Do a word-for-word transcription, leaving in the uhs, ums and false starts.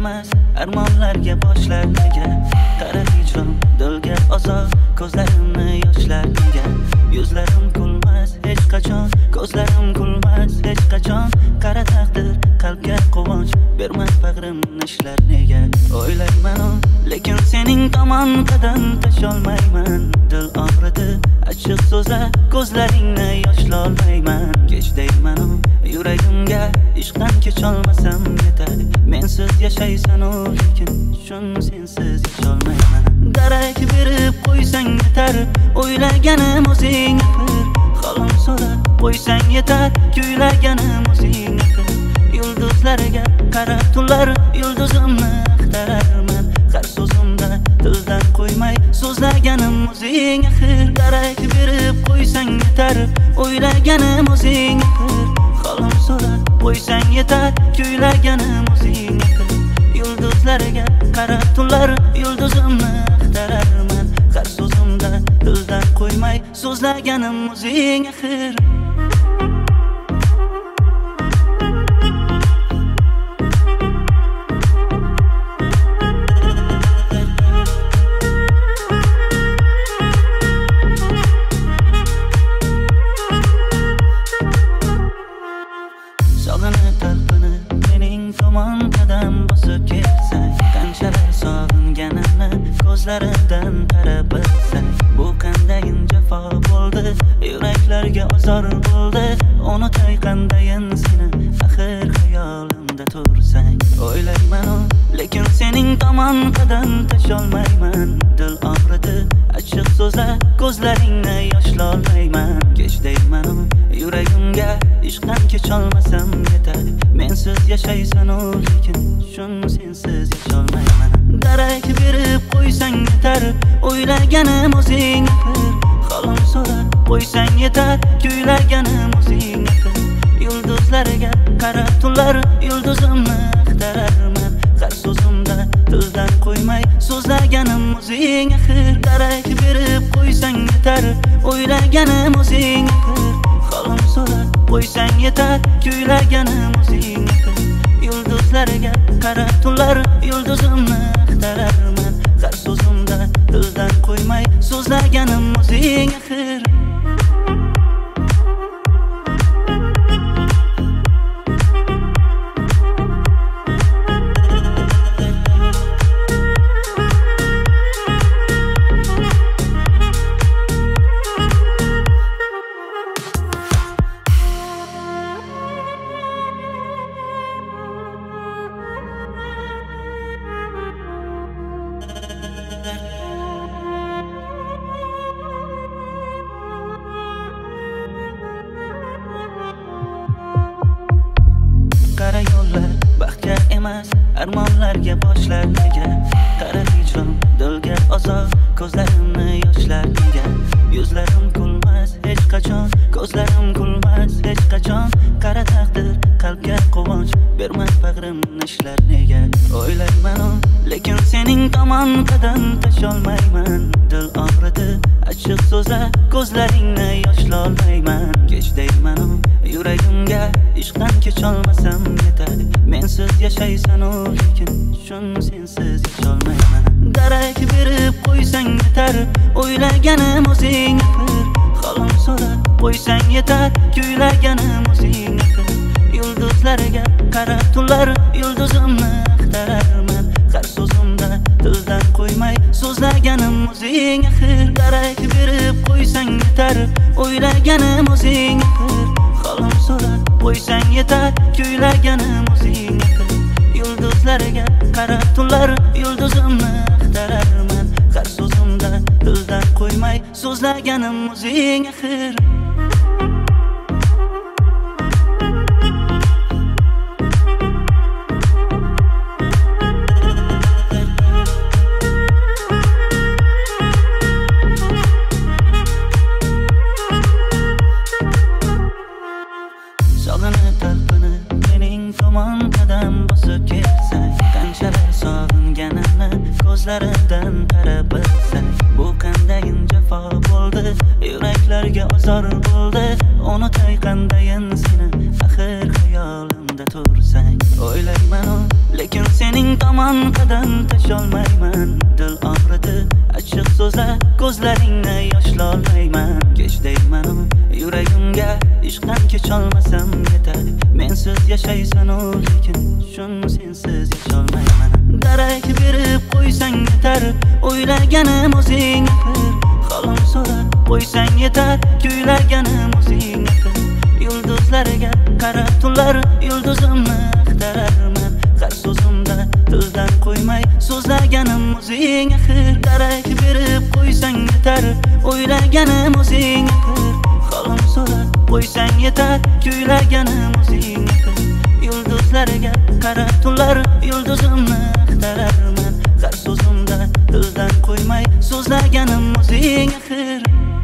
emas armonlarga boshlar nega qara hijron dilga azob ko'zlarimni yoshlar nega yuzlarim kulmas hech qachon ko'zlarim kulmas hech qachon qara taqdir qalbga quvonch bermas bag'rim nishlar nega o'ylayman lekin sening tomon qadam tasholmayman dil og'ridi achchiq so'zlar ko'zlaringni yoshlolmayman kech deyman yuragimga ishqdan kecholmasam yetadi mensiz yashaysan lekin shun sensiz yasholmayman darak berib qo'ysang yetar o'ylaganim o'zing bir xolim so'rab qo'ysang yetar kuylaganim o'zing bir yulduzlarga qarab tunlar yulduzimni axtararman har so'zimda tildan qo'ymay so'zlaganim o'zing axir darak berib qo'ysang yetar o'ylaganim o'zing bir xolim so'rab qo'ysang yetar kuylaganim o'zing bir yulduzlarga qarab tunlar yulduzimni axtararman har so'zimda tildan qo'ymay so'zlaganim o'zing axir ko'zlaridan qarab bilsang bu qandayin jafo bo'ldi yuraklarga ozor bo'ldi unutay qandayin seni axir xayolimda tursang o'ylayman lekin sening tomon qadam tasholmayman dil og'ridi achchiq so'zlar ko'zlaringni yoshlolmayman kech deyman yuragimga ishqdan kecholmasam yetadi mensiz yashaysan lekin shun sensiz yasholmayman darak berib qo'ysang yetar o'ylaganim o'zing bir xolim so'rab qo'ysang yetar kuylaganim o'zing bir yulduzlarga qarab tunlar yulduzimni axtararman har so'zimda tildan qo'ymay so'zlaganim o'zing axir darak berib qo'ysang yetar o'ylaganim o'zing bir xolim so'rab qo'ysang yetar kuylaganim o'zing bir yulduzlarga qarab tunlar yulduzimni axtararman har so'zimda tildan qo'ymay so'zlaganim o'zing axir qara yo'llar baxtga emas armonlarga boshlar nega qara hijron dilga azob ko'zlarimni yoshlar nega yuzlarim kulmas hech qachon ko'zlarim kulmas hech qachon qara taqdir qalbga quvonch bermas bag'rim nishlar nega o'ylayman lekin sening tomon qadam tasholmayman dil og'ridi achchiq so'zlar ko'zlaringni yoshlolmayman kech deyman yuragimga ishqdan kecholmasam yetadi mensiz yashaysan lekin shun sensiz yasholmayman darak berib qo'ysang yetar o'ylaganim o'zing bir xolim so'rab qo'ysang yetar kuylaganim o'zing bir yulduzlarga qarab tunlar yulduzimni axtararman har so'zimda tildan qo'ymay so'zlaganim o'zing axir darak berib qo'ysang yetar o'ylaganim o'zing bir xolim so'rab qo'ysang yetar kuylaganim o'zing bir yulduzlarga qarab tunlar yulduzimni axtararman har so'zimda tildan qo'ymay so'zlaganim o'zing axir ko'zlaridan qarab bilsang bu qandayin jafo bo'ldi yuraklarga ozor bo'ldi unutay qandayin seni axir xayolimda tursang o'ylayman lekin sening tomon tomon qadam tasholmayman. Dil og'ridi achchiq so'zlar, ko'zlaringni yoshlolmayman. Kech deyman yuragimga, ishqdan kecholmasam yetar. Mensiz yashaysan u lekin shun sensiz yasholmayman. Darak berib qo'ysang yetar, o'ylaganim o'zing axir. Xolim so'rab qo'ysang yetar, kuylaganim o'zing axir. Yulduzlarga qarab tunlar, yulduzimni axtararman. Har so'zimda tildan qo'ymay so'zlaganim o'zing axir. Darak berib qo'ysang yetar, o'ylaganim o'zing axir. Xolim so'rab qo'ysang yetar, kuylaganim o'zing axir. Yulduzlarga qarab tunlar, yulduzimni axtararman. Har so'zimda tildan qo'ymay so'zlaganim o'zing axir.